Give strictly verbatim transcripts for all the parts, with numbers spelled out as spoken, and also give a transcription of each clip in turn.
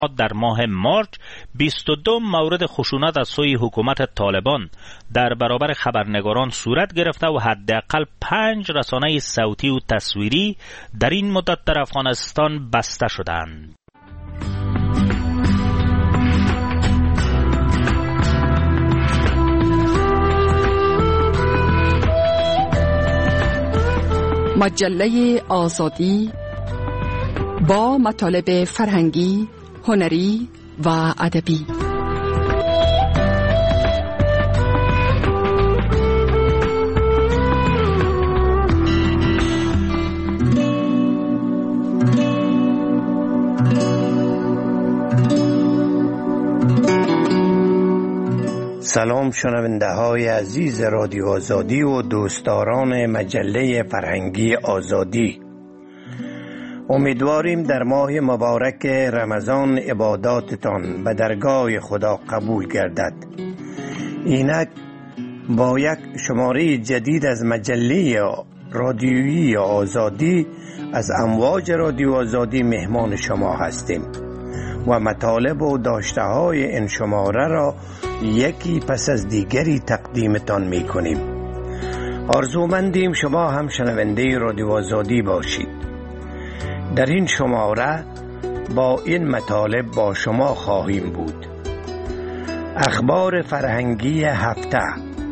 در ماه مارچ بیست و دو مورد خشونت از سوی حکومت طالبان در برابر خبرنگاران صورت گرفته و حداقل پنج رسانه صوتی و تصویری در این مدت در افغانستان بسته شدند. مجله آزادی با مطالب فرهنگی، هنری و ادبی. سلام شنونده های عزیز رادیو آزادی و دوستداران مجله فرهنگی آزادی. امیدواریم در ماه مبارک رمضان عباداتتان به درگاه خدا قبول گردد. اینک با یک شماره جدید از مجله رادیویی آزادی از امواج رادیو آزادی مهمان شما هستیم و مطالب و داشته های این شماره را یکی پس از دیگری تقدیمتان می کنیم. آرزومندیم شما هم شنونده رادیو آزادی باشید. در این شماره با این مطالب با شما خواهیم بود: اخبار فرهنگی هفته،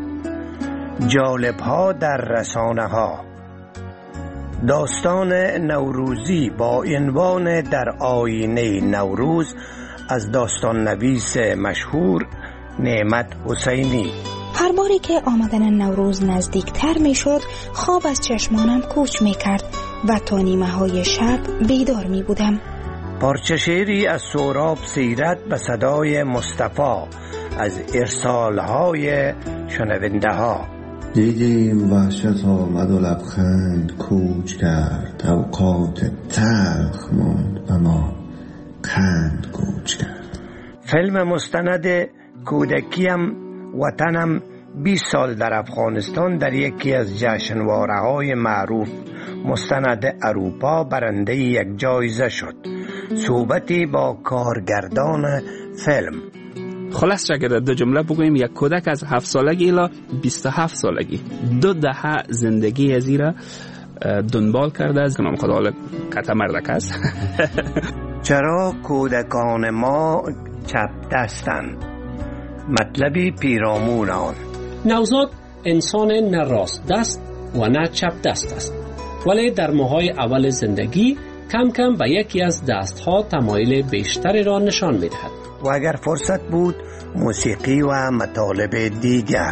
جالب‌ها در رسانه ها، داستان نوروزی با عنوان در آینه نوروز از داستان نویس مشهور نعمت حسینی. هر باری که آمدن نوروز نزدیکتر می شد خواب از چشمانم کوچ می کرد و تا نیمه های شب بیدار می بودم. پارچه شعری از سهراب سیرت به صدای مصطفی از ارسالهای شنونده ها. دیدیم وحشت آمد و لبخند کوچ کرد، اوقات تلخ ماند و ما قند کوچ کرد. فیلم مستند کودکیم وطنم بیست سال در افغانستان در یکی از جشنواره‌های معروف مستند اروپا برنده یک جایزه شد. صحبتی با کارگردان فیلم. خلاص اگر دو جمله بگوییم، یک کودک از هفت سالگی الی بیست و هفت سالگی دو دهه زندگی از ایرا دنبال کرده از کنم خدا حالا قطع مردک است. چرا کودکان ما چپ دستند؟ مطلبی پیرامون آن. نوزاد انسان نه راست دست و نه چپ دست است، ولی در ماهای اول زندگی کم کم به یکی از دستها تمایل بیشتری را نشان می‌دهد. و اگر فرصت بود موسیقی و مطالب دیگر.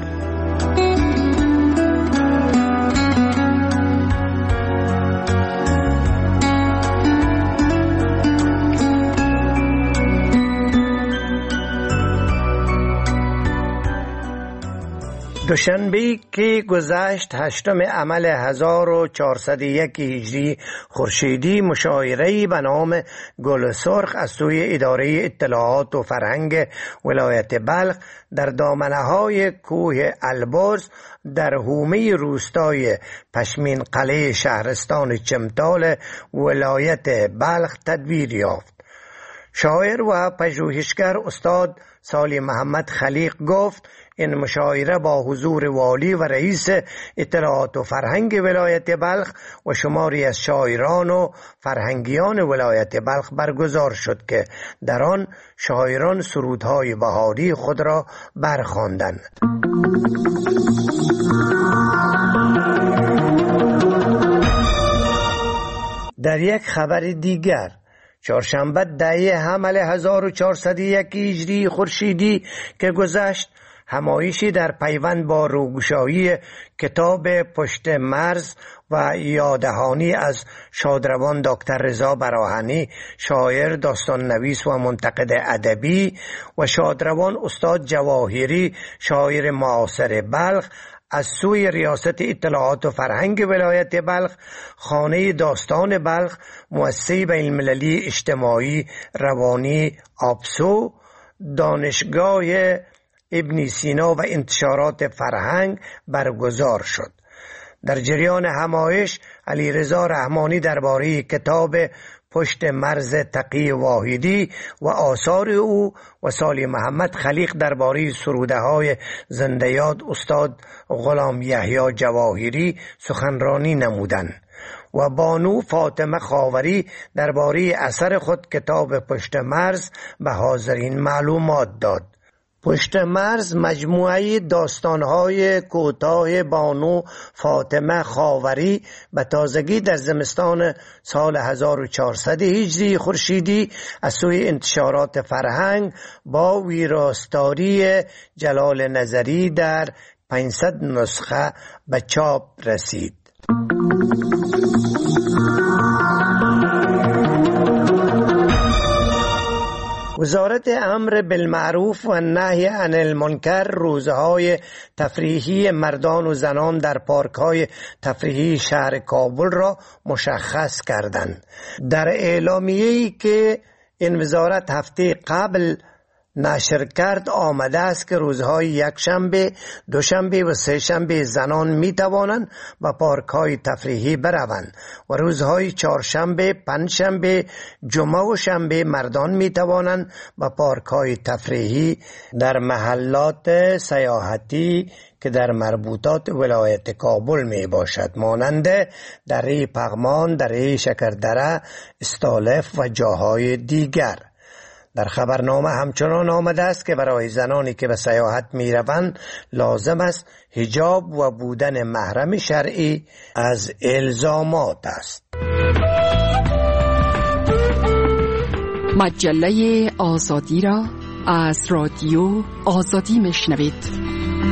دوشنبه که گذشت هشتم عمل هزار و چهارصد و یک هجری خورشیدی مشاعره‌ای به نام گل سرخ از سوی اداره اطلاعات و فرهنگ ولایت بلخ در دامنه‌های کوه البرز در حومه روستای پشمین قلعه شهرستان چمتال ولایت بلخ تدبیر یافت. شاعر و پژوهشگر استاد صالح محمد خلیق گفت این مشاعره با حضور والی و رئیس اطلاعات و فرهنگ ولایت بلخ و شماری از شاعران و فرهنگیان ولایت بلخ برگزار شد که در آن شاعران سرودهای بهاری خود را برخواندند. در یک خبر دیگر، چهارشنبه ده حمل هزار و چهارصد و یک هجری خورشیدی که گذشت، همایشی در پیوند با روگشایی کتاب پشت مرز و یادهانی از شادروان دکتر رضا براهنی، شاعر، داستان نویس و منتقد ادبی، و شادروان استاد جواهری، شاعر معاصر بلخ، از سوی ریاست اطلاعات و فرهنگ ولایت بلخ، خانه داستان بلخ، مؤسسه بین‌المللی اجتماعی روانی آبسو، دانشگاه ابن سینا و انتشارات فرهنگ برگزار شد. در جریان همایش علیرضا رحمانی درباره کتاب پشت مرز تقی واحدی و آثار او و سالی محمد خلیق درباره سروده های زنده یاد استاد غلام یحیی جواهری سخنرانی نمودند و بانو فاطمه خاوری درباره اثر خود کتاب پشت مرز به حاضرین معلومات داد. پشت مرز مجموعه داستان‌های کوتاه بانو فاطمه خاوری به تازگی در زمستان سال هزار و چهارصد هجری خورشیدی از سوی انتشارات فرهنگ با ویراستاری جلال نظری در پانصد نسخه به چاپ رسید. وزارت امر بالمعروف و نهی عن المنکر روزهای تفریحی مردان و زنان در پارک‌های تفریحی شهر کابل را مشخص کردند. در اعلامیه‌ای که این وزارت هفته قبل نشر کرد آمده است که روزهای یکشنبه، دوشنبه و سه شنبه زنان می توانند به پارک‌های تفریحی بروند و روزهای چهارشنبه، پنجشنبه، جمعه و شنبه مردان می توانند به پارک‌های تفریحی در محلات سیاحتی که در مربوطات ولایت کابل می باشد، مانند دره پغمان، دره شکردره، استالف و جاهای دیگر. در خبرنامه همچنان آمده است که برای زنانی که به سیاحت می روند لازم است حجاب و بودن محرم شرعی از الزامات است. مجله آزادی را از رادیو آزادی میشنوید.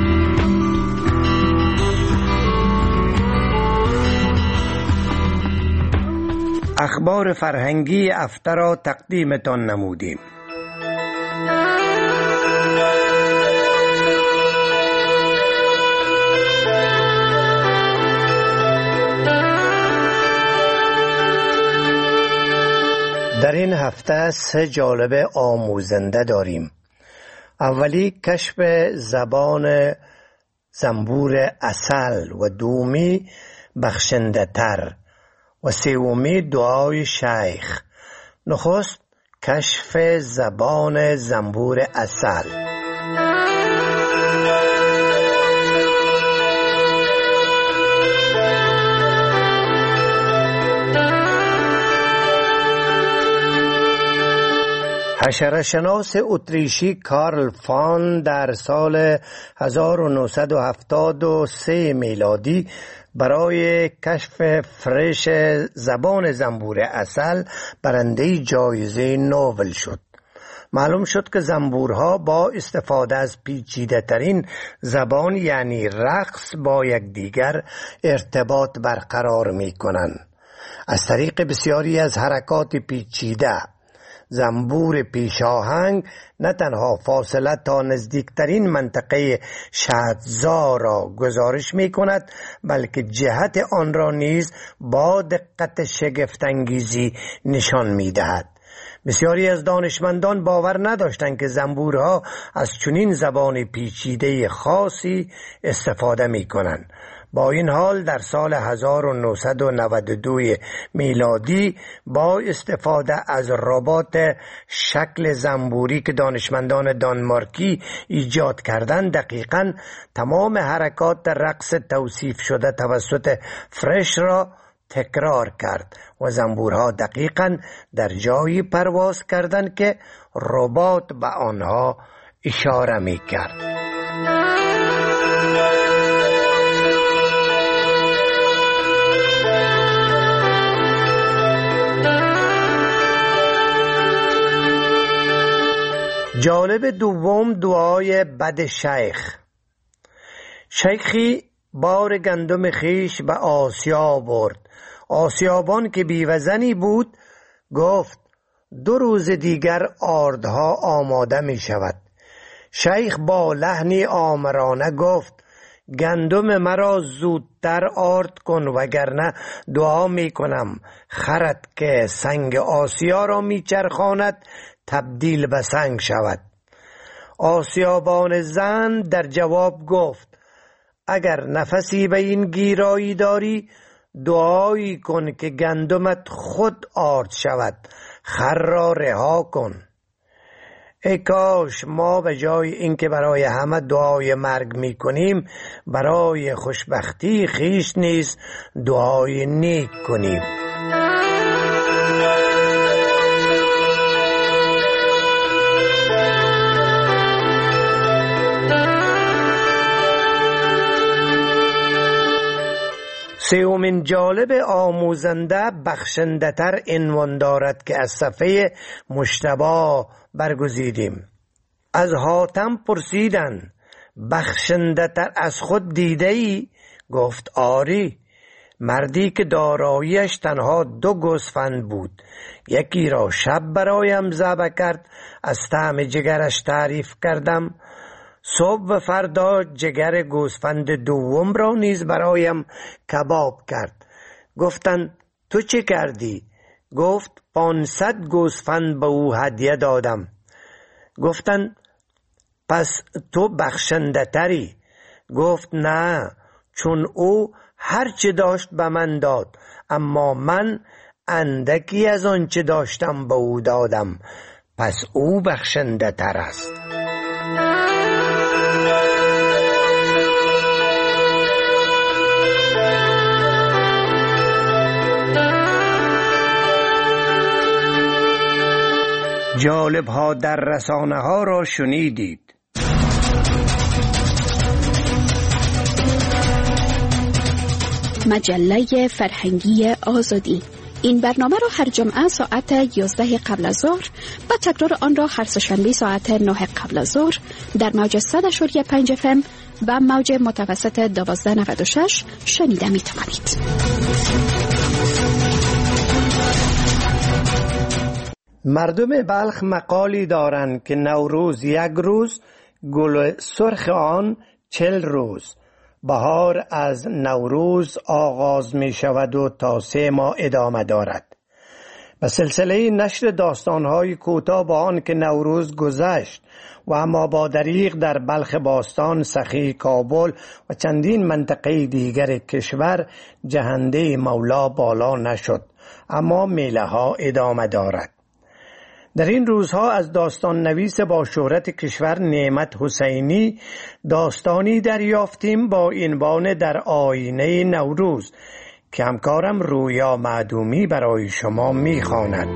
اخبار فرهنگی هفته را تقدیمتان نمودیم. در این هفته سه جالب آموزنده داریم. اولی کشف زبان زنبور عسل و دومی بخشنده تر و سومی دعای شیخ. نخست کشف زبان زنبور عسل. حشره‌شناس اتریشی کارل فان در سال هزار و نهصد و هفتاد و سه میلادی برای کشف فرش زبان زنبور عسل برنده جایزه نوبل شد. معلوم شد که زنبورها با استفاده از پیچیده ترین زبان یعنی رقص با یکدیگر ارتباط برقرار می کنند. از طریق بسیاری از حرکات پیچیده زنبور پیشاهنگ نه تنها فاصله تا نزدیکترین منطقه شهدزا را گزارش می کند بلکه جهت آن را نیز با دقت شگفت‌انگیزی نشان می دهد. بسیاری از دانشمندان باور نداشتند که زنبورها از چنین زبان پیچیده خاصی استفاده می کنند. با این حال در سال هزار و نهصد و نود و دو میلادی با استفاده از ربات شکل زنبوری که دانشمندان دانمارکی ایجاد کردند دقیقاً تمام حرکات رقص توصیف شده توسط فرش را تکرار کرد و زنبورها دقیقاً در جایی پرواز کردند که ربات به آنها اشاره می کرد. جالب دوم دعای بد شیخ. شیخی بار گندم خیش به آسیا برد. آسیابان که بیوزنی بود گفت دو روز دیگر آردها آماده می شود. شیخ با لحنی آمرانه گفت گندم مرا زودتر آرد کن وگرنه دعا می کنم خرد که سنگ آسیا را می چرخاند تبدیل به سنگ شود. آسیابان زن در جواب گفت اگر نفسی به این گیرایی داری دعایی کن که گندمت خود آرد شود، خر را رها کن. ای کاش ما به جای اینکه برای همه دعای مرگ می کنیم، برای خوشبختی خیش نیز دعای نیک کنیم. سومین جالب آموزنده بخشنده تر عنوان دارد که از صفحه مجتبی برگزیدیم. از حاتم پرسیدند بخشنده تر از خود دیده ای؟ گفت آری. مردی که داراییش تنها دو گوسفند بود، یکی را شب برایم ذبح کرد، از طعم جگرش تعریف کردم. صبح و فردا جگر گوسفند دوم را نیز برایم کباب کرد. گفتند تو چه کردی؟ گفت پانصد گوسفند به او هدیه دادم. گفتند پس تو بخشنده تری؟ گفت نه، چون او هر چه داشت به من داد، اما من اندکی از آن چه داشتم به او دادم، پس او بخشنده تر است. جالب ها در رسانه ها را شنیدید. مجله فرهنگی آزادی. این برنامه را هر جمعه ساعت یازده قبل از ظهر و تکرار آن را هر سه‌شنبه ساعت نه قبل از ظهر در موج صد و پنج اف ام و موج متوسط دوازده نود و شش شنیده می توانید. مردم بلخ مقالی دارند که نوروز یک روز، گل سرخ آن چل روز. بهار از نوروز آغاز می شود و تا سه ماه ادامه دارد. به سلسله نشر داستانهای کوتاه با آن که نوروز گذشت و اما با دریغ در بلخ باستان، سخی، کابل و چندین منطقه دیگر کشور جهنده مولا بالا نشد، اما میله ها ادامه دارد. در این روزها از داستان نویس با شهرت کشور نعمت حسینی داستانی دریافتیم با عنوان در آینه نوروز که همکارم رویا معدومی برای شما می‌خواند.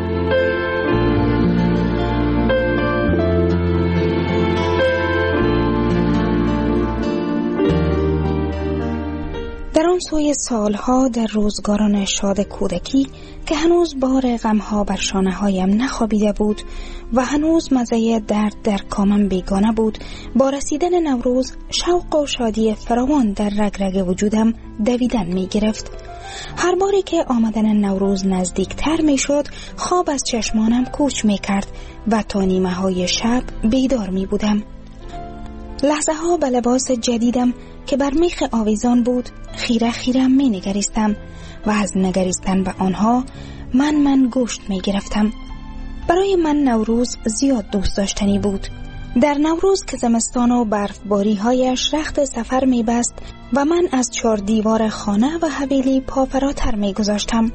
در آن سوی سالها در روزگاران شاد کودکی که هنوز بار غمها بر شانه هایم نخوابیده بود و هنوز مزه درد در کامم بیگانه بود، با رسیدن نوروز شوق و شادی فراوان در رگ رگ وجودم دویدن می گرفت. هر باری که آمدن نوروز نزدیکتر می شد، خواب از چشمانم کوچ می کرد و تا نیمه های شب بیدار می بودم. لحظه ها به لباس جدیدم که بر میخ آویزان بود خیره خیره می نگریستم و از نگریستن به آنها من من گوشت می گرفتم. برای من نوروز زیاد دوست داشتنی بود. در نوروز که زمستان و برفباری هایش رخت سفر می بست و من از چهار دیوار خانه و حویلی پا فراتر می گذاشتم.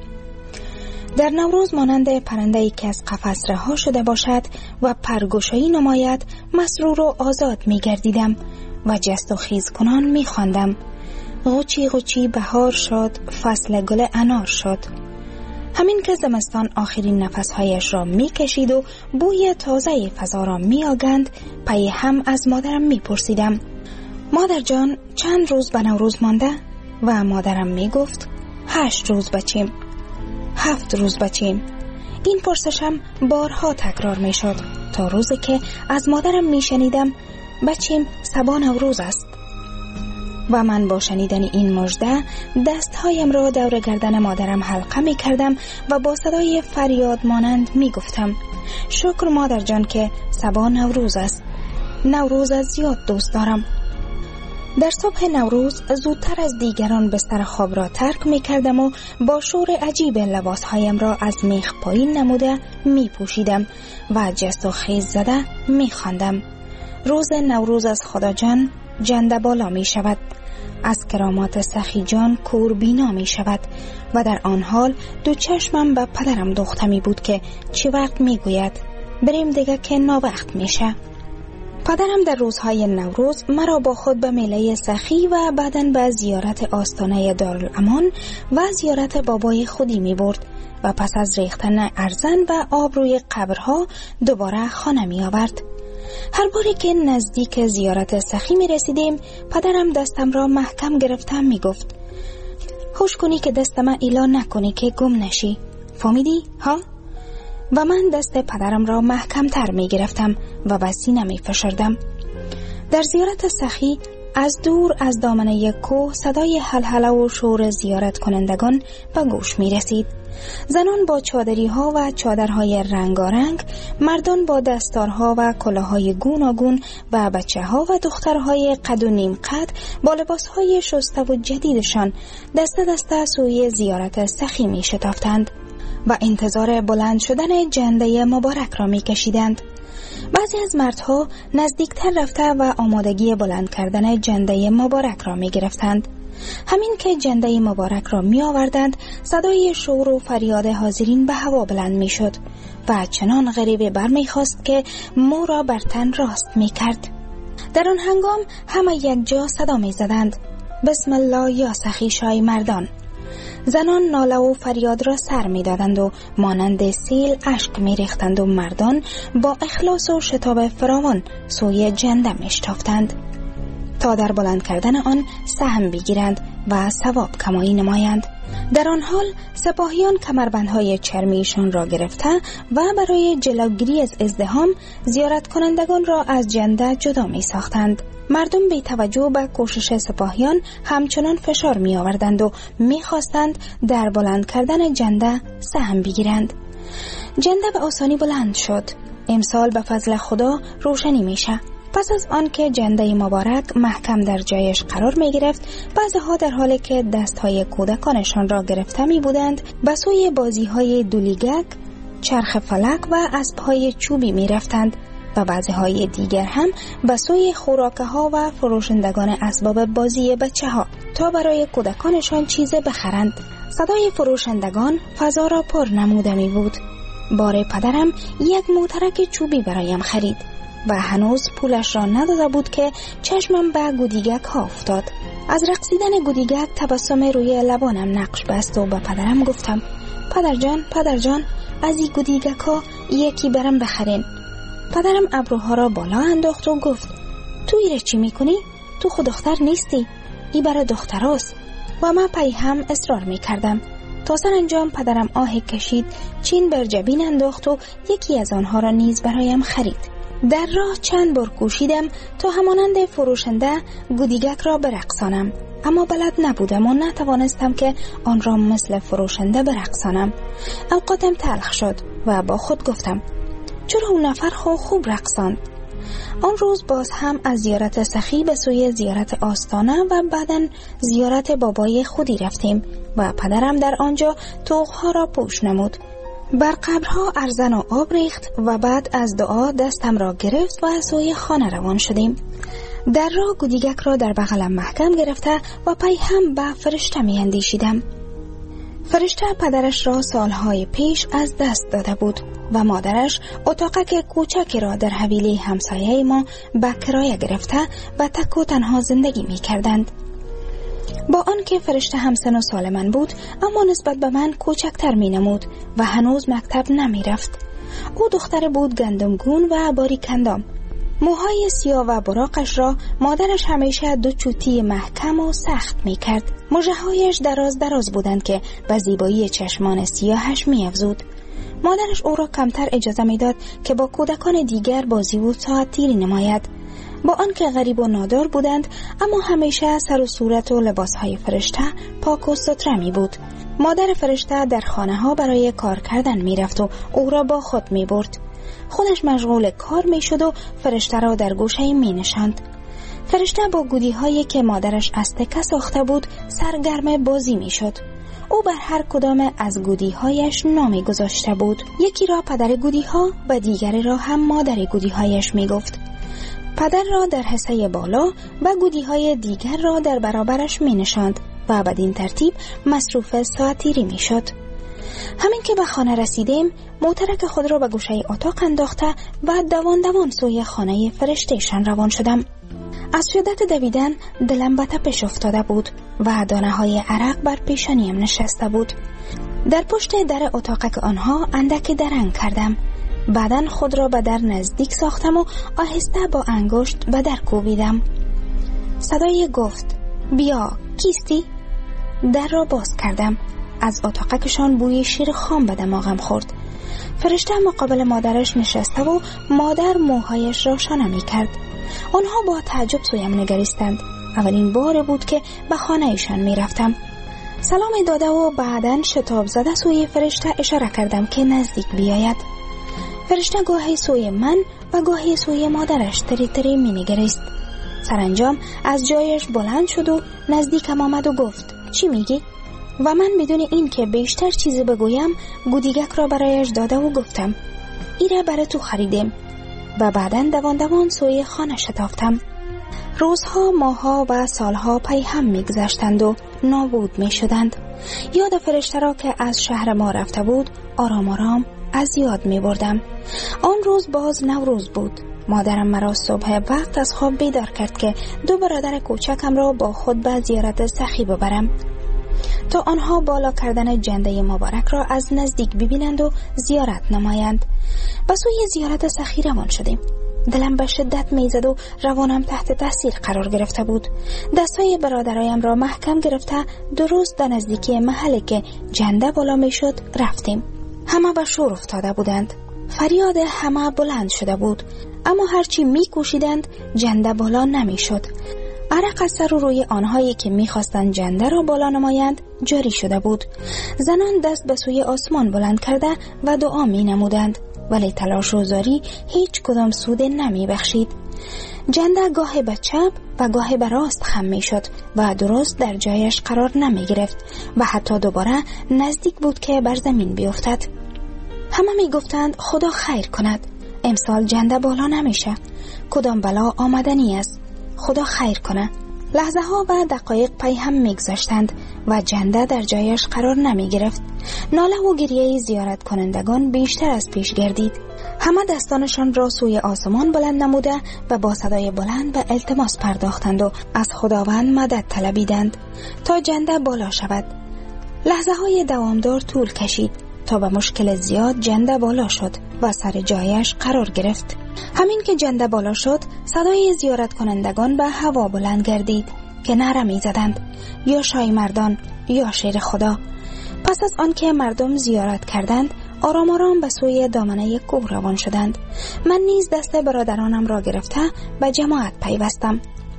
در نوروز مانند پرنده‌ای که از قفس رها شده باشد و پرگشایی نماید، مسرور و آزاد می گردیدم و جست و خیز کنان می خواندم: غوچی غوچی بهار شد، فصل گل انار شد. همین که زمستان آخرین نفسهایش را می کشید و بوی تازه فضا را می آگند، پی هم از مادرم می پرسیدم: مادر جان چند روز به نوروز مانده؟ و مادرم می گفت: هشت روز بچیم. هفت روز بچیم. این پرسشم بارها تکرار می شد تا روزی که از مادرم می شنیدم: بچیم صبا نوروز است. و من با شنیدن این مژده دستهایم را دور گردن مادرم حلقه می کردم و با صدای فریاد مانند می گفتم: شکر مادر جان که صبا نوروز است. نوروز از زیاد دوست دارم. در صبح نوروز زودتر از دیگران بستر خواب را ترک می کردم و با شور عجیب لباسهایم را از میخ پایین نموده می پوشیدم و جست و خیز زده می خواندم: روز نوروز از خدا جان جنده بالا می شود. از کرامات سخی جان کوربینا می شود و در آن حال دو چشمم به پدرم دوخته می بود که چی وقت می گوید بریم دیگه که ناوقت می شه. پدرم در روزهای نوروز مرا با خود به میله سخی و بعداً به زیارت آستانه دارالامان و زیارت بابای خودی می برد و پس از ریختن ارزن و آب روی قبرها دوباره خانه می آورد. هر باری که نزدیک زیارت سخی می رسیدیم پدرم دستم را محکم گرفتم می گفت هوش کنی که دستم ایلا نکنی که گم نشی. فهمیدی؟ ها؟ و من دست پدرم را محکم تر می گرفتم و به سینه می فشردم. در زیارت سخی از دور از دامنه کوه صدای هلهله و شور زیارت کنندگان به گوش می رسید. زنان با چادری ها و چادرهای رنگارنگ، مردان با دستارها و کلاهای گوناگون و بچه ها و دخترهای قد و نیم قد با لباس های شسته و جدیدشان دست دست سوی زیارت سخی می شتافتند و انتظار بلند شدن جنده مبارک را می کشیدند. بعضی از مردها نزدیکتر رفته و آمادگی بلند کردن جنده مبارک را می گرفتند. همین که جنده مبارک را می آوردند صدای شور و فریاد حاضرین به هوا بلند می شد و چنان غریبه بر می خواست که مو را بر تن راست می کرد. در آن هنگام همه یک جا صدا می زدند بسم الله یا سخی شای مردان. زنان ناله و فریاد را سر می دادند و مانند سیل اشک می ریختند و مردان با اخلاص و شتاب فراوان سوی جنده می شتافتند تا در بلند کردن آن سهم بگیرند و ثواب کمایی نمایند. در آن حال سپاهیان کمربندهای چرمیشان را گرفته و برای جلوگیری از ازدحام زیارت کنندگان را از جنده جدا می ساختند. مردم بی توجه به کوشش سپاهیان همچنان فشار می آوردند و می خواستند در بلند کردن جنده سهم بگیرند. جنده به آسانی بلند شد. امسال به فضل خدا روشنی می شه. پس از آن که جنده مبارک محکم در جایش قرار می گرفت، بعضها در حالی که دستهای کودکانشان را گرفته می بودند به سوی بازی های دولیگک، چرخ فلک و اسبهای چوبی می رفتند و بعضهای دیگر هم به سوی خوراکه ها و فروشندگان اسباب بازی بچه ها تا برای کودکانشان چیز بخرند. صدای فروشندگان فضا را پر نموده می بود. بار پدرم یک موترک چوبی برایم خرید و هنوز پولش را نداده بود که چشمم به گودیگک ها افتاد. از رقصیدن گودیگک تبسم روی لبانم نقش بست و به پدرم گفتم پدر جان پدر جان از این گودیگک ها یکی برم بخرین. پدرم ابروها را بالا انداخت و گفت تو ایره چی میکنی؟ تو خود دختر نیستی، ای برای دختر است. و من پی هم اصرار میکردم. تا سرانجام پدرم آه کشید، چین بر جبین انداخت و یکی از آنها را نیز برایم خرید. در راه چند بار کوشیدم تا همانند فروشنده گودیگک را برقصانم، اما بلد نبودم و نتوانستم که آن را مثل فروشنده برقصانم. اوقاتم تلخ شد و با خود گفتم چرا اون نفر خو خوب رقصاند. آن روز باز هم از زیارت سخی به سوی زیارت آستانه و بعداً زیارت بابای خودی رفتیم و پدرم در آنجا طوقها را پوش نمود. بر قبرها ارزن و آب ریخت و بعد از دعا دستم را گرفت و سوی خانه روان شدیم. در راه گودیگک را در بغلم محکم گرفته و پی هم به فرشته می اندیشیدم. فرشته پدرش را سالهای پیش از دست داده بود و مادرش اتاقک کوچکی را در حویلی همسایه ما به کرایه گرفته و تک و تنها زندگی می کردند. با آنکه فرشته همسن و سال من بود، اما نسبت به من کوچکتر می نمود و هنوز مکتب نمی رفت. او دختر بود گندمگون و باریکندام. موهای سیاه و براقش را مادرش همیشه دو چوتی محکم و سخت می کرد. مژه‌هایش دراز دراز بودند که به زیبایی چشمان سیاهش می افزود. مادرش او را کمتر اجازه می داد که با کودکان دیگر بازی و ساعت تیری نماید. با آنکه غریب و نادار بودند، اما همیشه سر و صورت و لباسهای فرشته پاک و ستره می بود. مادر فرشته در خانه ها برای کار کردن می رفت و او را با خود می برد. خودش مشغول کار می شد و فرشته را در گوشه می نشاند. فرشته با گودی هایی که مادرش از تکه ساخته بود سرگرم بازی می شد. او بر هر کدام از گودی هایش نامی گذاشته بود. یکی را پدر گودی ها و دیگری را هم مادر گودی هایش می گفت. پدر را در حصه بالا و گودی‌های دیگر را در برابرش می‌نشاند و بدین ترتیب مصروف ساعتیری می‌شد. همین که به خانه رسیدیم، موترک خود را به گوشه اتاق انداخته و دوان دوان سوی خانه فرشته‌شان روان شدم. از شدت دویدن دلم به تپش افتاده بود و دانه‌های عرق بر پیشانیم نشسته بود. در پشت در اتاق آنها اندک درنگ کردم. بعداً خود را به در نزدیک ساختم و آهسته با انگشت به در کوبیدم. صدای گفت: بیا، کیستی؟ در را باز کردم. از اتاقکشان بوی شیر خام به دماغم خورد. فرشته مقابل مادرش نشسته و مادر موهایش را شانه می کرد. آنها با تعجب سویم نگریستند. اولین بار بود که به خانه ایشان می رفتم. سلام داده و بعداً شتاب زده سوی فرشته اشاره کردم که نزدیک بیاید. فرشته گاهی سوی من و گاهی سوی مادرش تری تری می نگریست. سرانجام از جایش بلند شد و نزدیکم آمد و گفت: چی میگی؟ و من بدون این که بیشتر چیزی بگویم گودیگک را برایش داده و گفتم: ایره برای تو خریدیم. و بعداً دوان دوان سوی خانه شتافتم. روزها، ماهها و سالها پی هم میگذشتند و نابود می شدند. یاد فرشته را که از شهر ما رفته بود آرام آرام از یاد می بردم. آن روز باز نوروز بود. مادرم مرا صبح وقت از خواب بیدار کرد که دو برادر کوچکم را با خود به زیارت سخی ببرم تا آنها بالا کردن جنده مبارک را از نزدیک ببینند و زیارت نمایند. به سوی زیارت سخی روان شدیم. دلم به شدت میزد و روانم تحت تاثیر قرار گرفته بود. دستای برادرایم را محکم گرفته درست در نزدیکی محلی که جنده بالا میشد رفتیم. همه به شور افتاده بودند. فریاد همه بلند شده بود، اما هرچی میکوشیدند جنده بالا نمیشد. عرق از سر و روی آنهایی که میخواستند جنده را بالا نمایند جاری شده بود. زنان دست به سوی آسمان بلند کرده و دعا می نمودند، ولی تلاش و زاری هیچ کدام سود نمی بخشید. جنده گاه به چپ و گاه به راست خم می شد و درست در جایش قرار نمی گرفت و حتی دوباره نزدیک بود که بر زمین بیفتد. همه می گفتند خدا خیر کند، امسال جنده بالا نمیشه، کدام بلا آمدنی است، خدا خیر کنه. لحظه ها و دقایق پی هم میگذشتند و جنده در جایش قرار نمی گرفت. ناله و گریه زیارت کنندگان بیشتر از پیش گردید. همه دستانشان را سوی آسمان بلند نموده و با صدای بلند به التماس پرداختند و از خداوند مدد طلبیدند تا جنده بالا شود. لحظه های دوامدار طول کشید تا به مشکل زیاد جنده بالا شد و سر جایش قرار گرفت. همین که جنده بالا شد صدای زیارت کنندگان به هوا بلند گردید که نعره می زدند: یا شای مردان، یا شیر خدا. پس از آن که مردم زیارت کردند آرام آرام به سوی دامنه کوه روان شدند. من نیز دست برادرانم را گرفته به جماعت پیوستم.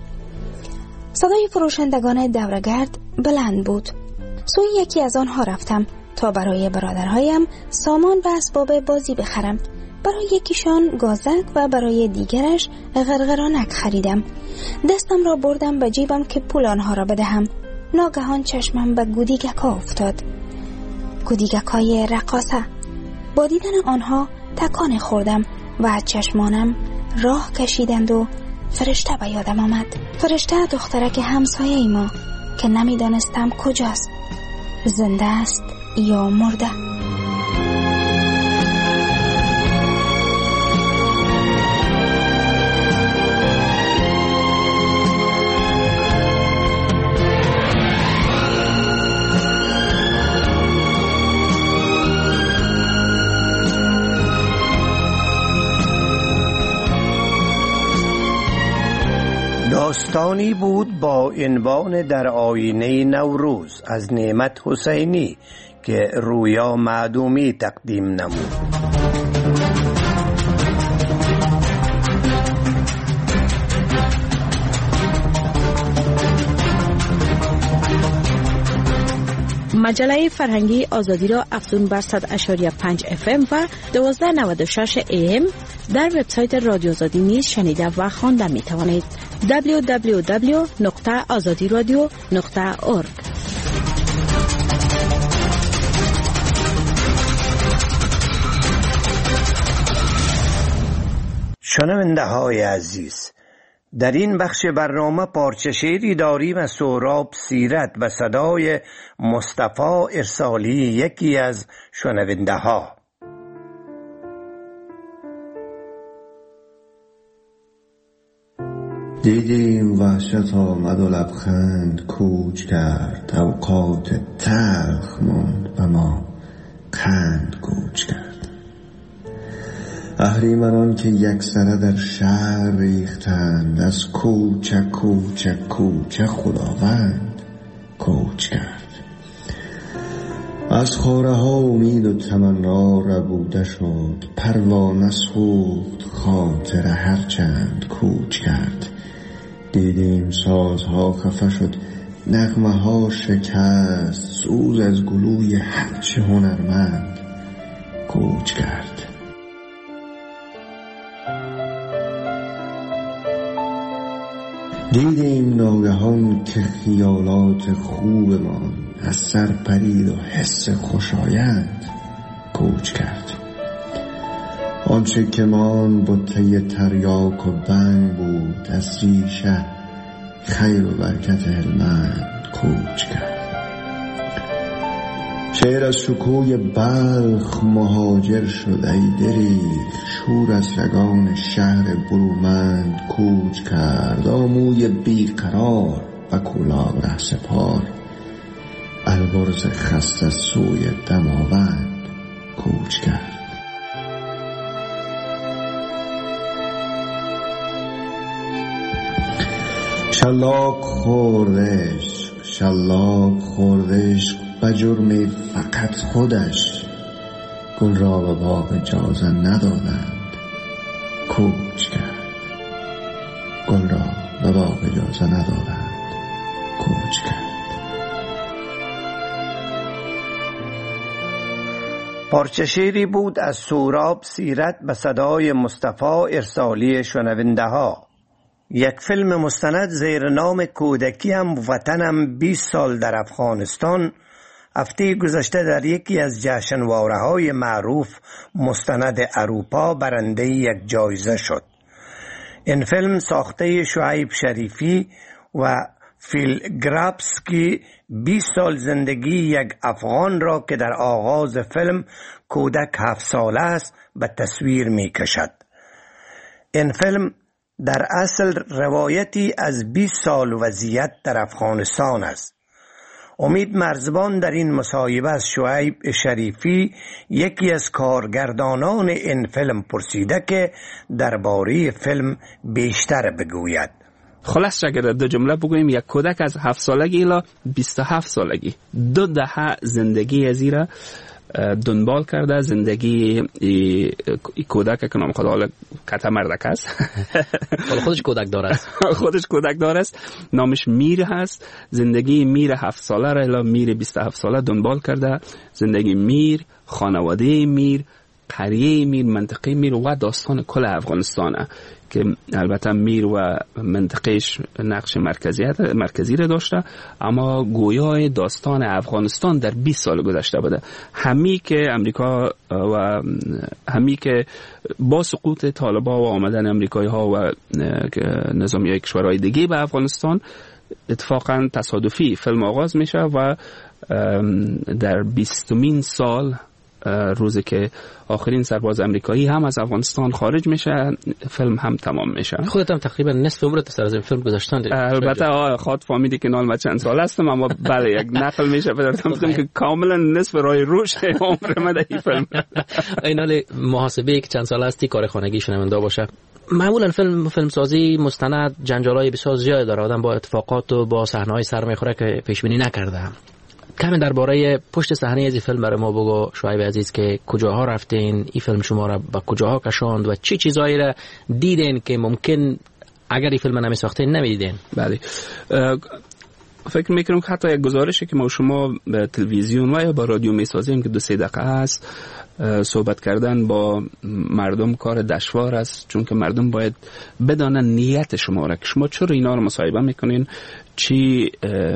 صدای فروشندگان دورگرد بلند بود. سوی یکی از آنها رفتم تا برای برادرهایم سامان و اسباب بازی بخرم. برای یکیشان گازک و برای دیگرش غرغرانک خریدم. دستم را بردم به جیبم که پول آنها را بدهم. ناگهان چشمم به گودیگکا افتاد. گودیگکای رقاصه. با دیدن آنها تکان خوردم و چشمانم راه کشیدند و فرشته به یادم آمد. فرشته دخترک همسایه ما که نمیدانستم کجاست، زنده است یا مرده. داستانی بود با عنوان در آینه نوروز از نعمت حسینی که رویا معدومی تقدیم نمود. مجله فرهنگی آزادی را افزون بر صد و شش ممیز پنج اف ام و دوازده نود و شش ای ام در وبسایت رادیو آزادی نیز شنیده و خوانده می توانید. دبلیو دبلیو دبلیو نقطه آزادی رادیو نقطه اورگ. شنونده های عزیز، در این بخش برنامه پارچه شعری داریم از سهراب سیرت و صدای مصطفی ارسالی، یکی از شنونده ها. دیدیم وحشت آمد و لبخند کوچ کرد، اوقات تلخ ماند و ما قند کوچ کرد. اهریمنان که یکسره در شهر ریختند، از کوچک کوچک کوچک خداوند کوچ کرد. از خاره ها امید و تمنا ربوده شد، پروانه سوخت خاطر هرچند کوچ کرد. دیدیم سازها خفه شد، نغمه ها شکست، سوز از گلوی هرچه هنرمند کوچ کرد. دیدیم ناگهان که خیالات خوبمان از سر پرید و حس خوشایند کوچ کرد. آنچه که مان بطه تریاک و بنگ بود، از ریشه خیر و برکت هلمند کوچ کرد. شعر از شکوی بلخ مهاجر شد، ای دریغ شور از رگان شهر برومند کوچ کرد. آموی بیقرار و کلاه رهسپار، البرز خسته سوی دماوند کوچ کرد. شلاق خوردش شلاق خوردش و جرم فقط خودش، گل را به باغ اجازه ندادند کوچ کرد. گل را به باغ اجازه ندادند کوچ کرد. پارچه شعری بود از سهراب سیرت به صدای مصطفی ارسالی شنونده ها. یک فیلم مستند زیر نام کودکیم وطنم بیست سال در افغانستان هفته گذشته در یکی از جشنواره های معروف مستند اروپا برنده یک جایزه شد. این فیلم ساخته شعیب شریفی و فیل گرابسکی بیست سال زندگی یک افغان را که در آغاز فیلم کودک هفت ساله است به تصویر می کشد. این فیلم در اصل روایتی از بیست سال وضعیت در افغانستان است. امید مرزبان در این مصاحبه از شعیب شریفی، یکی از کارگردانان این فیلم، پرسیده که درباره فیلم بیشتر بگوید. خلاص اگر دو جمله بگوییم، یک کودک از هفت سالگی الی بیست و هفت سالگی دو دهه زندگی از ایره دنبال کرده. زندگی ای, ای کودک که نام خدا حالا کتا مردک است خودش کودک داره است خودش کودک داره است نامش میر هست. زندگی میر هفت ساله را الی میر بیست و هفت ساله دنبال کرده. زندگی میر، خانواده میر، قریه میر، منطقه میر و داستان کل افغانستانه که البته میر و منطقهش نقش مرکزیت مرکزی را داشته، اما گویای داستان افغانستان در بیست سال گذشته بوده. همی که امریکا و همی که با سقوط طالبان و آمدن امریکایی ها و نظامی کشورهای دیگه به افغانستان اتفاقا تصادفی فیلم آغاز میشه و در بیستمین سال روزی که آخرین سرباز امریکایی هم از افغانستان خارج میشه فیلم هم تمام میشه. خودت هم تقریبا نصف عمرت سر از این فیلم گذاشتن. البته آه خاط فهمیدی که نال ما چند سال هستم، اما بله یک نقل میشه بدارتم که کاملا نصف راه روش عمر من در این فیلم. این حال محاسبه که چند سال هستی کار خانگی شنونده باشه. معمولا فیلم فیلم سازی مستند جنجالای بسیار زیاد داره، آدم با اتفاقات و با صحنه‌های سر میخوره که پیش بینی نکرده. کمی درباره پشت صحنه از این فیلم برای ما بگو شعیب عزیز، که کجاها رفتین، این فیلم شما را به کجاها کشاند و چی چیزایی را دیدین که ممکن اگر این فیلم نمی ساختین نمیدیدین؟ بله، فکر میکنم که حتی یک گزارشی که ما شما به تلویزیون و یا با رادیو میسازیم که دو سه دقیقه است صحبت کردن با مردم کار دشوار است، چون که مردم باید بدانن نیت شما را که شما چرا اینا رو مصاحبه میکنین، چی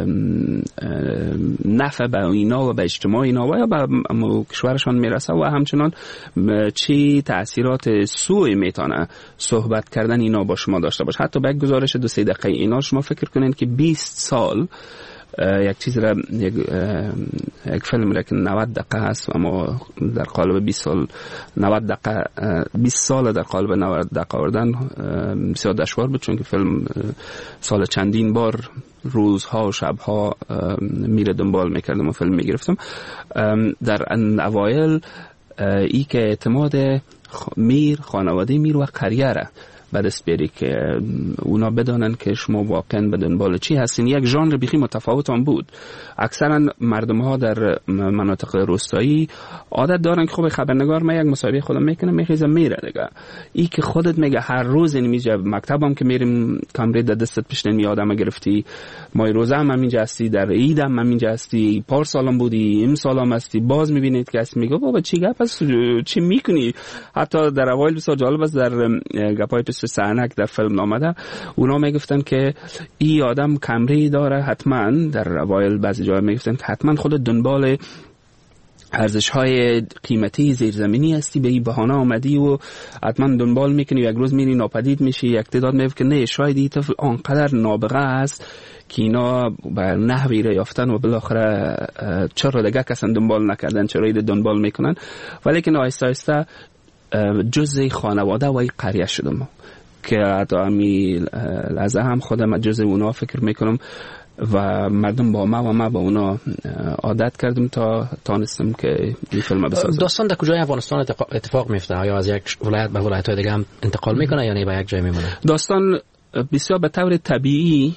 نفع به اینا و به اجتماع اینا و یا به کشورشان میرسه و همچنان چی تأثیرات سوء میتونه صحبت کردن اینا با شما داشته باشه. حتی به یک گزارش دو سه دقیقه اینا شما فکر کنین که بیست سال یک چیز را یک, یک فیلم را که نود دقیقه است اما در قالب بیست سال نود دقیقه بیست سال در قالب نود دقیقه آوردن بسیار دشوار بود، چون که فیلم سال چندین بار روزها و شبها میره دنبال میکردم و فیلم میگرفتم. در اوایل ای که اعتماد میر خانواده میر و قریه به دست بیاری که اونا بدانن که شما واقعا به دنبال چی هستین. یک ژانر بیخی متفاوت هم بود. اکثرا مردم ها در مناطق روستایی عادت دارن که خب خبرنگار ما یک مصاحبه خودم میکنه میخیزه میره دیگه. ای که خودت میگه هر روز این میجه مکتبم که میریم کامری در دستت پیشتن می آدم گرفتی، مای روزه هم همینجا هستی، در عید هم همینجا هستی، پار سالم بودی ام سالم هستی، باز میبینید که میگه بابا چی گپ است، چی میکنی. حتی در اوایل بسیار جالب است، در گپای سعنک در فیلم آمده اونا میگفتن که این آدم کمری داره، حتما در اوایل بعضی جای میگفتن که حتما خودت دنبال ارزش های قیمتی زیرزمینی هستی، به این بهانه آمدی و حتما دنبال میکنی، یک روز میری ناپدید میشی. یک تعداد میگفت که نه، شاید این طفل آنقدر نابغه است که اینا بر نحوی را یافتن و بالاخره چرا دیگه کسان دنبال نکردن، چرا این دنبال میکنن. ولیکن آیسته آیسته جزء خانواده و این قریه شدم که حتی همی لحظه هم خودم جزء اونا فکر میکنم و مردم با ما و ما با اونا عادت کردم تا تانستم که این فیلم بسازم. داستان در کجای افغانستان اتفاق میفته؟ آیا از یک ولایت به ولایت های دیگه هم انتقال میکنه یا نه به یک جای میمونه؟ داستان بسیار به طور طبیعی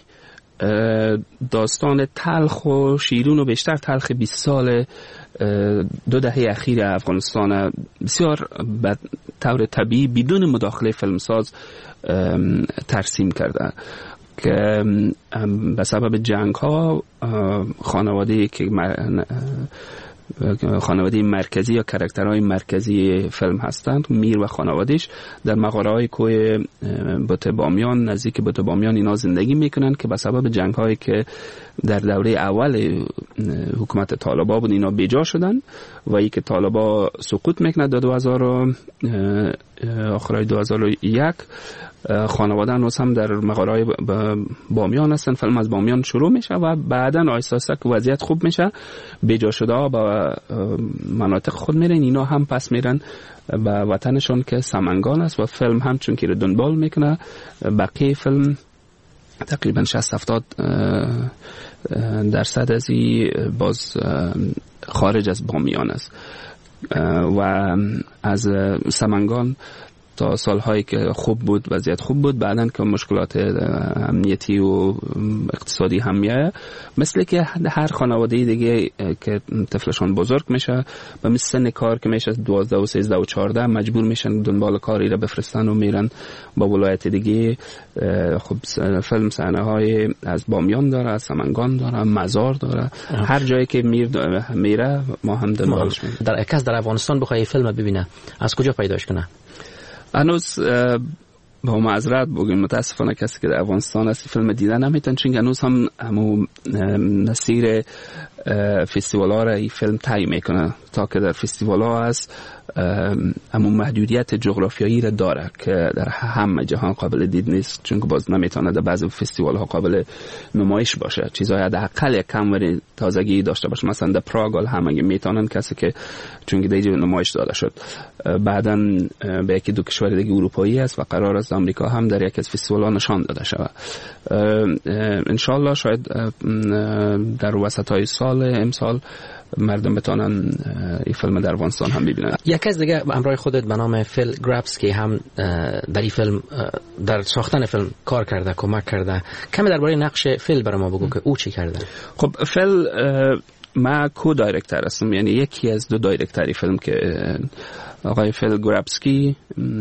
داستان تلخ و شیرین و بیشتر تلخ بیست سال دو دهه اخیر افغانستان بسیار به طور طبیعی بدون مداخله فیلمساز ترسیم کرده که به سبب جنگ ها خانواده که خانواده مرکزی یا کاراکترهای مرکزی فیلم هستند، میر و خانوادهش در مغاره‌های کوه بت بامیان نزدیک بت بامیان اینا زندگی میکنن که به سبب جنگ هایی که در دوره اول حکومت طالبا بود اینا بیجا شدن و ای که طالبا سقوط میکنه در دو هزار آخرای دو هزار و یک خانواده هنوز هم در مغاره‌های بامیان هستن. فیلم از بامیان شروع میشه و بعداً آهسته آهسته که وضعیت خوب میشه بیجا شده ها به مناطق خود میرن، اینا هم پس میرن به وطنشون که سمنگان است و فیلم هم چون که دنبال میکنه بقیه فیلم تقریبا شصت هفتاد درصد از این باز خارج از بامیان است و از سمنگان تا سالهایی که خوب بود وضعیت خوب بود، بعدن که مشکلات امنیتی و اقتصادی هم میاد، مثل که هر خانواده دیگه که طفلشون بزرگ میشه و مثل سن کار که میشه دوازده و سیزده و چهارده مجبور میشن دنبال کاری را بفرستن و میرن با ولایت دیگه. خب فیلم صحنه های از بامیان داره، از سمنگان داره، مزار داره، هر جایی که میر میره ما هم دنبالش میریم. در کس در افغانستان بخوای فیلم ببینه از کجا پیداش کنه؟ هنوز با معذرت بگیم متاسفانه کسی که در افغانستان هستی فیلم دیدن نمیتون، چون هنوز هم همون نصیر فستیوال ها را این فیلم تعیین میکنه تا که در فستیوال ها هست همون محدودیت جغرافیایی را داره که در همه جهان قابل دید نیست، چون که باز نمیتونه در بعضی فستیوال ها قابل نمایش باشه، چیزهای حداقل یک کموری تازگی داشته باشه. مثلا در پراگ همه میتونن کسی که چون که دیگه نمایش داده شد بعداً به یکی دو کشور دیگه اروپایی است و قرار است آمریکا هم در یک از فستیوال ها نشان داده شود. ان شاء الله شاید در وسط های سال امسال مردم بتونن این فیلم در افغانستان هم ببینن. یک از دیگه همراه خودت به نام فیل گرابس که هم در این فیلم در ساختن فیلم کار کرده، کمک کرده، کمی درباره نقش فیل برای ما بگو که او چی کرده. خب فیل ما کو دایرکتور هستم، یعنی یکی از دو دایرکتوری فیلم که آقای فیل گرابسکی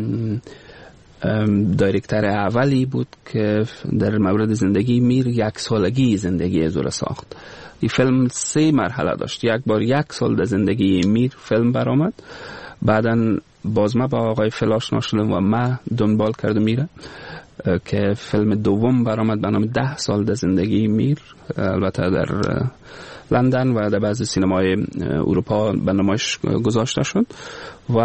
دایرکتور اولی بود که در مورد زندگی میر یک سالگی زندگی از او را ساخت. این فیلم سه مرحله داشت. یک بار یک سال در زندگی میر فیلم برآمد، بعداً باز ما با آقای فل آشنا شدم و ما دنبال کردم میره که فیلم دوم برآمد به نام ده سال در زندگی میر، البته در لندن و در بعضی سینمای اروپا به نمایش گذاشته شد و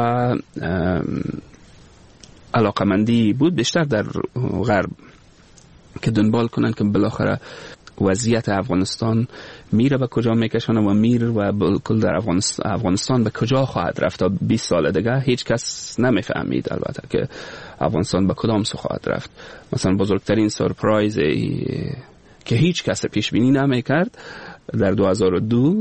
علاقمندی بود بیشتر در غرب که دنبال کنن که بالاخره وضعیت افغانستان میره به کجا میکشونه و میر و بالکل در افغانستان, افغانستان به کجا خواهد رفت. تا بیست سال دیگه هیچ کس نمیفهمید البته که افغانستان به کدام سو خواهد رفت. مثلا بزرگترین سورپرایز که هیچ کس پیش بینی نمیکرد در دو هزار و دو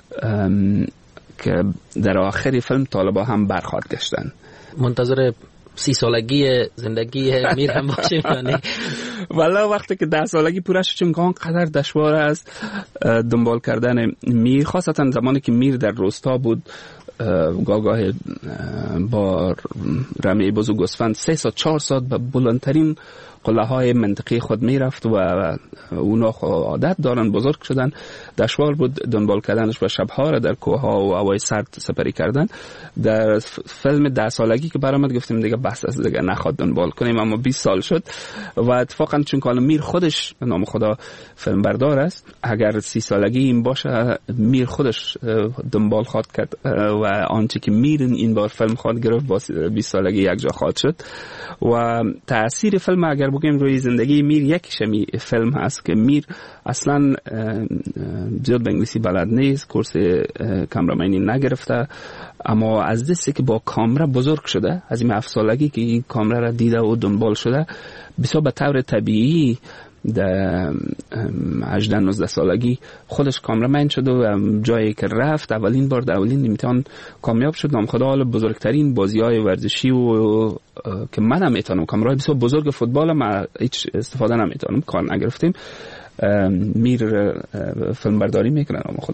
که در آخر فیلم طالبا هم برخواد گشتن. منتظر سی سالگی زندگی میر هم باشیم یعنی والا وقتی که ده سالگی پوره شد چون گان قدر دشوار است دنبال کردن میر، خاصتا زمانی که میر در روستا بود گاه با رمی بزرگ گوسفند سه ساعت چهار ساعت به بلندترین قله های منطقی خود می رفت و اونا عادت دارن بزرگ شدن، دشوار بود دنبال کردنش و شبها را در کوه ها و هوای سرد سپری کردن. در فیلم ده سالگی که برآمد گفتیم دیگه بس از دیگه نخواد دنبال کنیم، اما بیست سال شد و اتفاقا چون که میر خودش به نام خدا فیلم بردار است، اگر سی سالگی این باشه میر خودش دنبال خواهد کرد و آنچه که میر این بار فیلم خواهد گرفت با بیست سالگی یک جا خواهد شد. و تأثیر فیلم اگر بگیم روی زندگی میر یک شمی فیلم هست که میر اصلا زیاد به انگلیسی بلد نیست، کورس کامرامانی نگرفته، اما از دستی که با کامرا بزرگ شده، از این هفت سالگی که این کامرا را دیده و دنبال شده، بسیار به طور طبیعی در هجده نوزده سالگی خودش کامرامن شد و جایی که رفت اولین بار در اولین امتحان کامیاب شد. نام خدا حالا بزرگترین بازی‌های ورزشی و که من هم میتونم کامرای بسیار بزرگ فوتبال ما هیچ استفاده نمیتونم کار نگرفتیم، میر فیلم برداری میکنه نام خدا.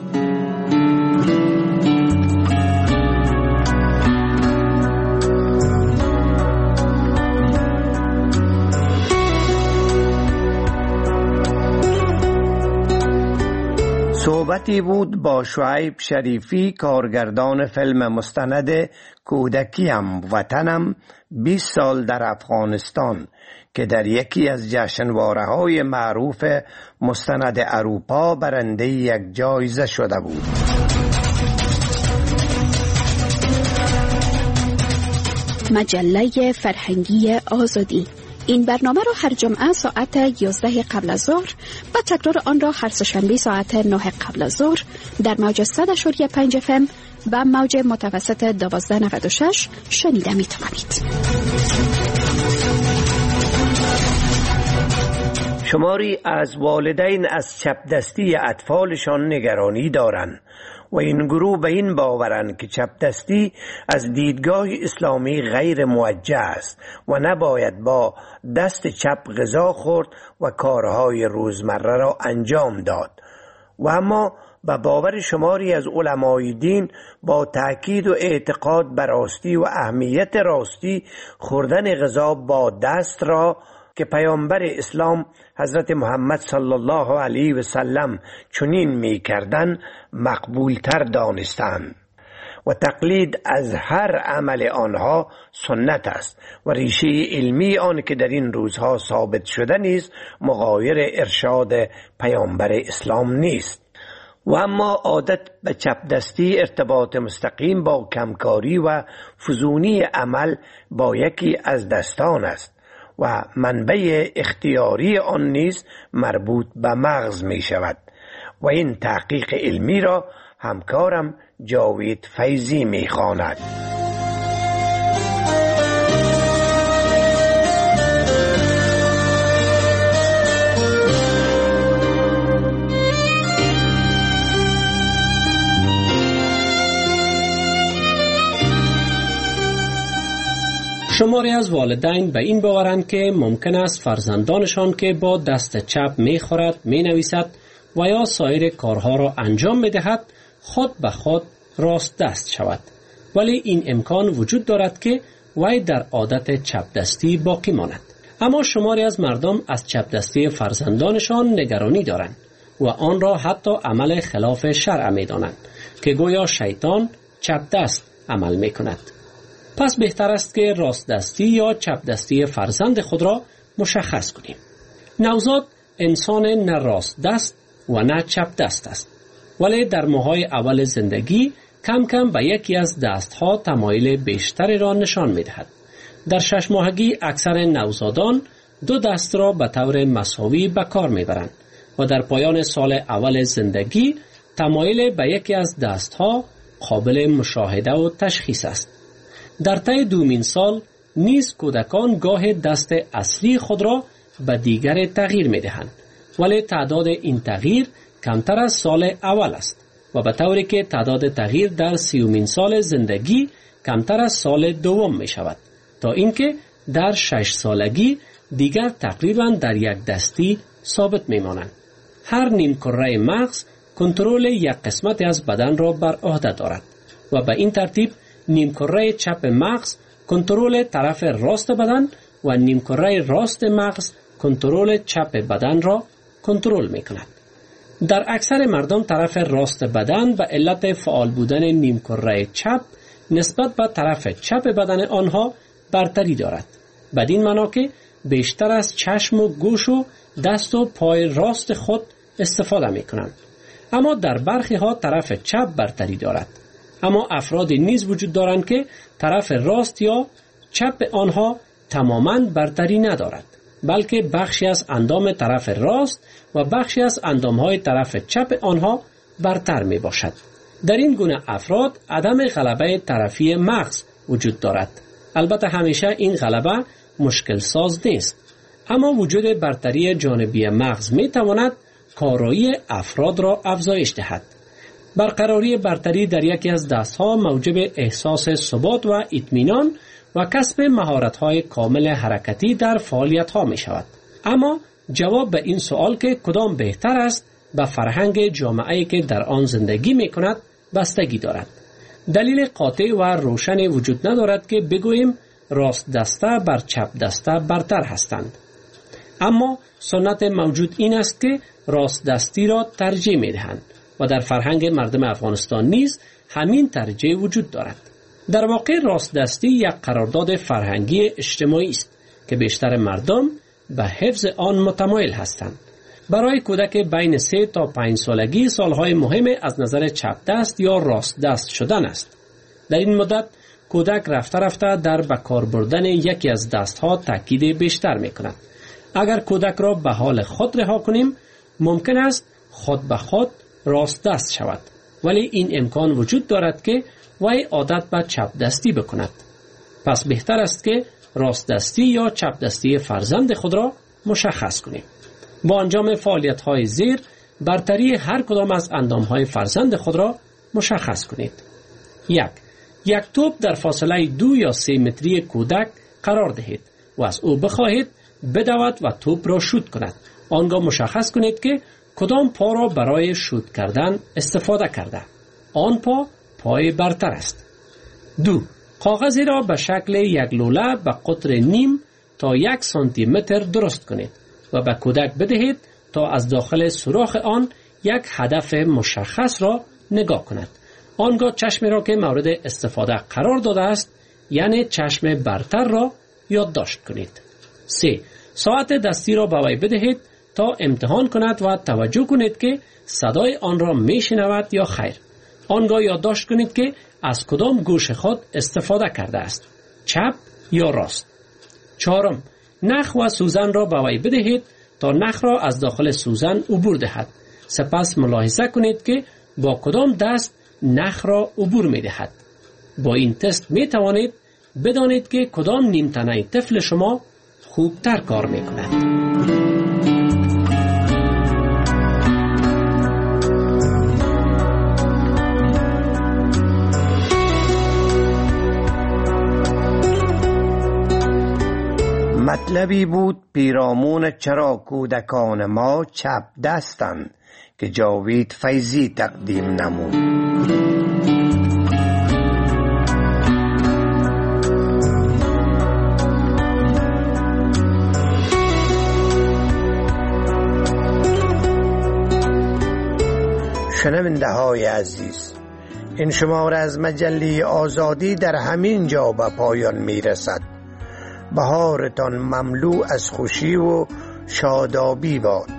صحبتی بود با شعیب شریفی، کارگردان فیلم مستند کودکیم وطنم بیست سال در افغانستان، که در یکی از جشنواره‌های معروف مستند اروپا برنده یک جایزه شده بود. مجله فرهنگی آزادی. این برنامه را هر جمعه ساعت یازده قبل از ظهر و تکرار آن را هر سه‌شنبه ساعت نه قبل از ظهر در موج صد و پنج اف ام و موج متوسط دوازده نود و شش شنیده می توانید. شماری از والدین از چپدستی اطفالشان نگرانی دارند و این گروه به این باورند که چپدستی از دیدگاه اسلامی غیر موجه است و نباید با دست چپ غذا خورد و کارهای روزمره را انجام داد. و اما به باور شماری از علمای دین با تأکید و اعتقاد بر راستی و اهمیت راستی خوردن غذا با دست را که پیامبر اسلام حضرت محمد صلی الله علیه و سلم چنین می کردن مقبول تر دانستند و تقلید از هر عمل آنها سنت است و ریشه علمی آن که در این روزها ثابت شده نیست مغایر ارشاد پیامبر اسلام نیست. و اما عادت به چپدستی ارتباط مستقیم با کمکاری و فزونی عمل با یکی از دستان است و منبع اختیاری آن نیز مربوط به مغز می شود و این تحقیق علمی را همکارم جاوید فیضی می خواند. شماری از والدین به این باورند که ممکن است فرزندانشان که با دست چپ می خورد، می نویسد و یا سایر کارها را انجام می دهد خود به خود راست دست شود، ولی این امکان وجود دارد که وی در عادت چپ دستی باقی ماند. اما شماری از مردم از چپ دستی فرزندانشان نگرانی دارند و آن را حتی عمل خلاف شرع می دانند که گویا شیطان چپ دست عمل می کند. پس بهتر است که راست دستی یا چپ دستی فرزند خود را مشخص کنیم. نوزاد انسان نه راست دست و نه چپ دست است، ولی در ماه‌های اول زندگی کم کم به یکی از دستها تمایل بیشتری را نشان می دهد. در شش ماهگی اکثر نوزادان دو دست را به طور مساوی به کار می برند و در پایان سال اول زندگی تمایل به یکی از دستها قابل مشاهده و تشخیص است. در طی دومین سال نیز کودکان گاه دست اصلی خود را به دیگر تغییر می دهند، ولی تعداد این تغییر کمتر از سال اول است و به طوری که تعداد تغییر در سیومین سال زندگی کمتر از سال دوم می شود، تا اینکه در شش سالگی دیگر تقریبا در یک دستی ثابت می مانند. هر نیم کره مغز کنترل یک قسمت از بدن را بر عهده دارد و به این ترتیب نیم کره چپ مغز کنترل طرف راست بدن و نیم کره راست مغز کنترل چپ بدن را کنترل می کند. در اکثر مردم طرف راست بدن به علت فعال بودن نیم کره چپ نسبت به طرف چپ بدن آنها برتری دارد، بدین معنا که بیشتر از چشم و گوش و دست و پای راست خود استفاده می کنند. اما در برخی ها طرف چپ برتری دارد. اما افرادی نیز وجود دارند که طرف راست یا چپ آنها تماما برتری ندارد، بلکه بخشی از اندام طرف راست و بخشی از اندامهای طرف چپ آنها برتر می باشد. در این گونه افراد عدم غلبه طرفی مغز وجود دارد. البته همیشه این غلبه مشکل ساز نیست، اما وجود برتری جانبی مغز می تواند کارایی افراد را افزایش دهد. برقراری برتری در یکی از دستها موجب احساس ثبات و اطمینان و کسب مهارت‌های کامل حرکتی در فعالیت‌ها می شود. اما جواب به این سوال که کدام بهتر است به فرهنگ جامعه‌ای که در آن زندگی می کند بستگی دارد. دلیل قاطع و روشن وجود ندارد که بگوییم راست دسته بر چپ دسته برتر هستند. اما سنت موجود این است که راست دستی را ترجیح می دهند و در فرهنگ مردم افغانستان نیز همین ترجیح وجود دارد. در واقع راست دستی یک قرارداد فرهنگی اجتماعی است که بیشتر مردم به حفظ آن متمایل هستند. برای کودک بین سه تا پنج سالگی سالهای مهم از نظر چپ دست یا راست دست شدن است. در این مدت کودک رفته رفته در به کار بردن یکی از دستها تاکید بیشتر می کند. اگر کودک را به حال خود رها کنیم ممکن است خود به خود راست دست شود، ولی این امکان وجود دارد که وی عادت به چپ دستی بکند. پس بهتر است که راست دستی یا چپ دستی فرزند خود را مشخص کنیم. با انجام فعالیت‌های زیر برتری هر کدام از اندام‌های فرزند خود را مشخص کنید. یک یک توپ در فاصله دو یا سه متری کودک قرار دهید و از او بخواهید بدود و توپ را شوت کند. آنگاه مشخص کنید که کدام پا را برای شوت کردن استفاده کرده. آن پا پای برتر است. دو کاغذی را به شکل یک لوله به قطر نیم تا یک سانتی متر درست کنید و به کودک بدهید تا از داخل سوراخ آن یک هدف مشخص را نگاه کند. آنگاه چشمی را که مورد استفاده قرار داده است یعنی چشم برتر را یادداشت کنید. سه ساعت دستی را به وی بدهید تا امتحان کند و توجه کنید که صدای آن را میشنود یا خیر. آنگاه یادداشت کنید که از کدام گوش خود استفاده کرده است، چپ یا راست. چهارم نخ و سوزن را به وی بدهید تا نخ را از داخل سوزن عبور دهد. سپس ملاحظه کنید که با کدام دست نخ را عبور می دهد. با این تست می توانید بدانید که کدام نیمتنه طفل شما خوبتر کار می کند. مطلبی بود پیرامون چرا کودکان ما چپ دستند که جاوید فیضی تقدیم نمود. شنونده های عزیز، این شماره از مجله آزادی در همین جا به پایان می رسد. بهارتان مملو از خوشی و شادابی باد.